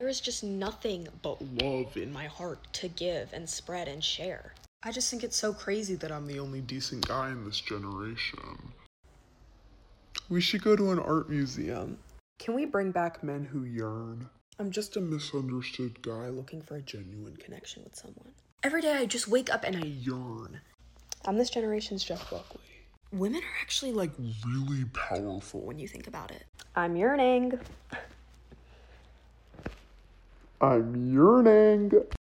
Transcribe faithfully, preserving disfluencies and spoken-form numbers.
There is just nothing but love in my heart to give and spread and share. I just think it's so crazy that I'm the only decent guy in this generation. We should go to an art museum. Can we bring back Men Who Yearn? I'm just a misunderstood guy looking for a genuine connection with someone. Every day I just wake up and I yearn. I'm this generation's Jeff Buckley. Women are actually, like, really powerful when you think about it. I'm yearning. I'm yearning.